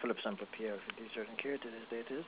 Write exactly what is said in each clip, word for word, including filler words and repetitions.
Philip Sample P L for Certain Care. Today's date is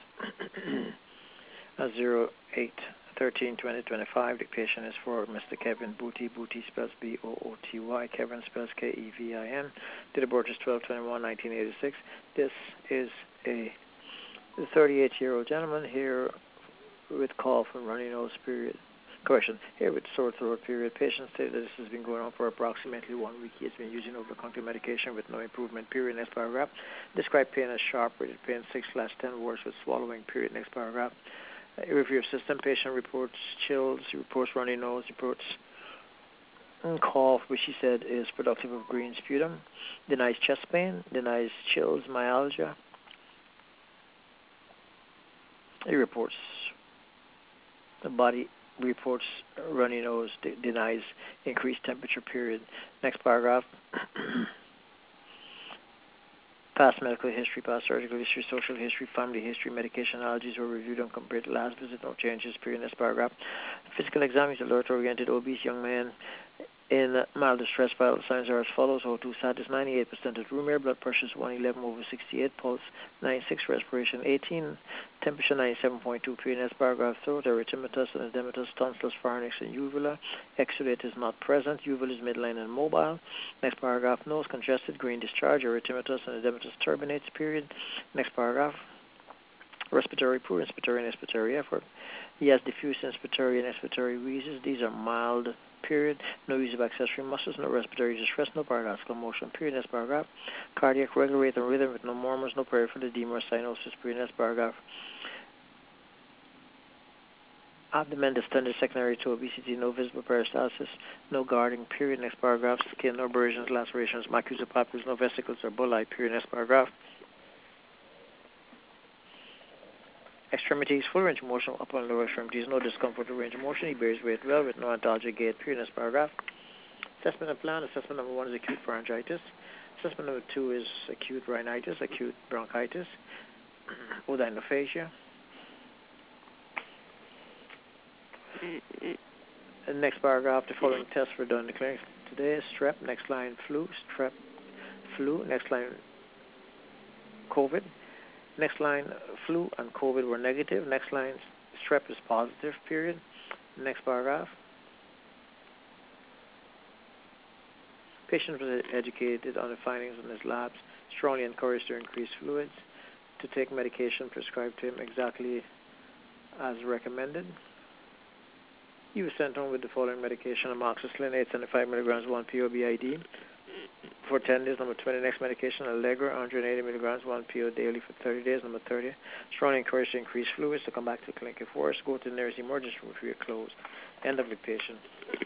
zero eight thirteen twenty twenty-five. The patient is for Mister Kevin Booty. Booty spells B O O T Y. Kevin spells K E V I N. Date of birth is twelve twenty-one nineteen eighty-six. This is a thirty-eight-year-old gentleman here with cough and runny nose period. Correction, here with sore throat period. Patient stated that this has been going on for approximately one week. He has been using over-the-counter medication with no improvement period. Next paragraph. Describe pain as sharp, rated pain six slash ten, worse with swallowing period. Next paragraph. A review of system. Patient reports chills, reports runny nose, reports cough, which he said is productive of green sputum. Denies chest pain, denies chills, myalgia. He reports the body reports runny nose, de- denies increased temperature period. Next paragraph. Past medical history, past surgical history, social history, family history, medication allergies were reviewed and compared to last visit. No changes. Period. Next paragraph. Physical exam is alert-oriented, obese young man in mild distress. Vital signs are as follows: O two status ninety-eight percent at room air, blood pressure is one eleven over sixty-eight, pulse ninety-six, respiration eighteen, temperature ninety-seven point two. Period. Next paragraph. Throat, erythematous and edematous, tonsils, pharynx, and uvula. Exudate is not present. Uvula is midline and mobile. Next paragraph. Nose congested, green discharge, erythematous and edematous turbinates. Period. Next paragraph. Respiratory poor, inspiratory and expiratory effort. He has diffuse inspiratory and expiratory wheezes. These are mild. Period. No use of accessory muscles, no respiratory distress, no paradoxical motion. Period. Next paragraph. Cardiac regular rate and rhythm with no murmurs, no peripheral edema or cyanosis. Period. Next paragraph. Abdomen distended secondary to obesity, no visible peristalsis, no guarding. Period. Next paragraph. Skin, no abrasions, lacerations, macules or papules, no vesicles or bulli. Period. Next paragraph. Extremities, full range of motion, upper and lower extremities, no discomfort or range of motion. He bears weight well with no antalgic gait. Period. Next paragraph. Assessment and plan. Assessment number one is acute pharyngitis. Assessment number two is acute rhinitis, acute bronchitis, odynophagia. And next paragraph, the following tests were done in the clinic today. Strep, next line flu, strep, flu, next line COVID. Next line, flu and COVID were negative. Next line, strep is positive, period. Next paragraph. Patient was educated on the findings in his labs, strongly encouraged to increase fluids, to take medication prescribed to him exactly as recommended. He was sent home with the following medication: amoxicillin, eight hundred seventy-five milligrams, one P O B I D. For ten days. Number twenty, next medication, Allegra, one hundred eighty milligrams, one P O daily for thirty days. Number thirty, strongly encouraged to increase fluids, to come back to the clinic if worse. Go to the nearest emergency room if you're closed. End of the patient.